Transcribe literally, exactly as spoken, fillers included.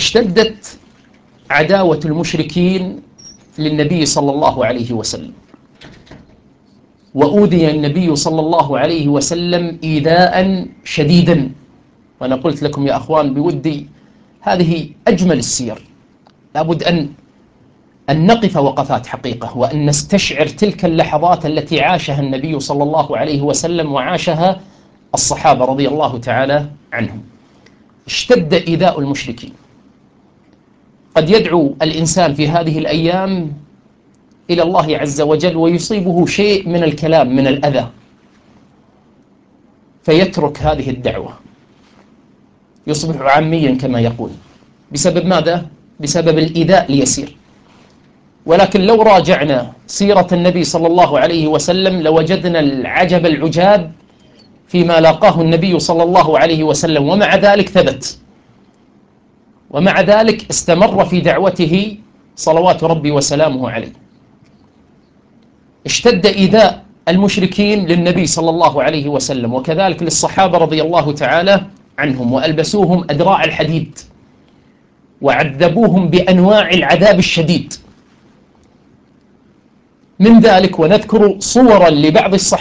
اشتدت عداوة المشركين للنبي صلى الله عليه وسلم، وأوذي النبي صلى الله عليه وسلم إيذاء شديدا. وأنا قلت لكم يا أخوان بودي هذه أجمل السير، لابد أن أن نقف وقفات حقيقة، وأن نستشعر تلك اللحظات التي عاشها النبي صلى الله عليه وسلم وعاشها الصحابة رضي الله تعالى عنهم. اشتد إيذاء المشركين. قد يدعو الإنسان في هذه الأيام إلى الله عز وجل ويصيبه شيء من الكلام من الأذى، فيترك هذه الدعوة، يصبح عاميا كما يقول. بسبب ماذا؟ بسبب الإيذاء اليسير. ولكن لو راجعنا سيرة النبي صلى الله عليه وسلم لوجدنا العجب العجاب فيما لاقاه النبي صلى الله عليه وسلم، ومع ذلك ثبت، ومع ذلك استمر في دعوته صلوات ربي وسلامه عليه. اشتد إيذاء المشركين للنبي صلى الله عليه وسلم، وكذلك للصحابة رضي الله تعالى عنهم، وألبسوهم أدراع الحديد وعذبوهم بأنواع العذاب الشديد. من ذلك ونذكر صورا لبعض الصحابة